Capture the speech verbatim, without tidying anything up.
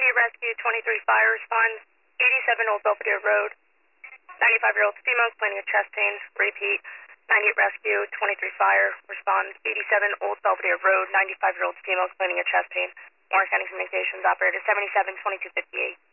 Rescue, twenty-three Fire responds, eighty-seven Old Belvedere Road, ninety-five-year-old female complaining of chest pain. Repeat, ninety-eight Rescue, twenty-three Fire responds, eighty-seven Old Belvedere Road, ninety-five-year-old female complaining of chest pain. Orange County Communications Operator seventy-seven twenty-two fifty-eight.